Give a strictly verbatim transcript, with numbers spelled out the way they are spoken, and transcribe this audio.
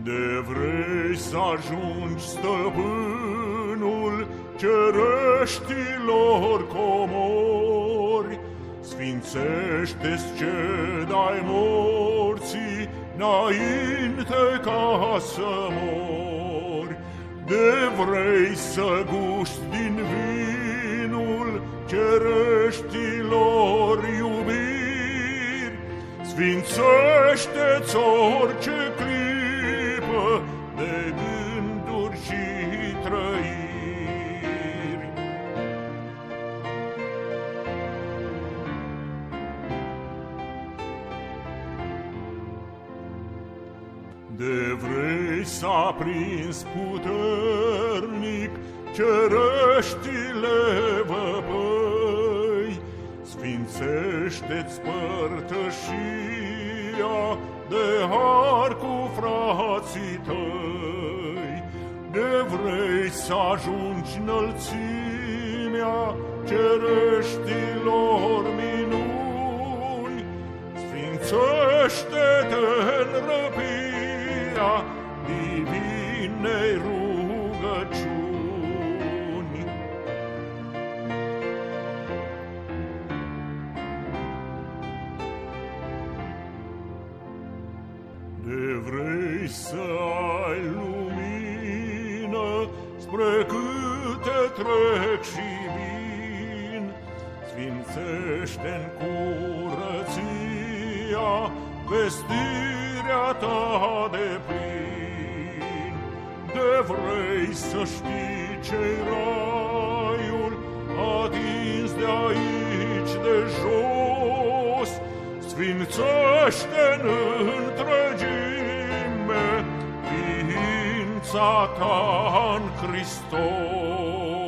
De vrei să ajungi stăpânul cereștilor comori, sfințește-ți ce dai morții înainte ca să mori. De vrei să guști din vinul cereștilor iubiri, sfințește-ți orice clipă de gânduri și trăiri. De vrei să aprinzi puternic cereștile văpăi, sfințește-ți părtășia de har cu frații tăi. De vrei să ajungi înălțimea cereștilor minuni, sfințește-te în răpirea divinei rugăciuni. De vrei să ai lumină spre câte trec și vin, sfințește-n curăția vestirea ta de plin. De vrei să știi ce-i raiul atins de aici de jos, sfințește-n întregime ființa ta în Hristos.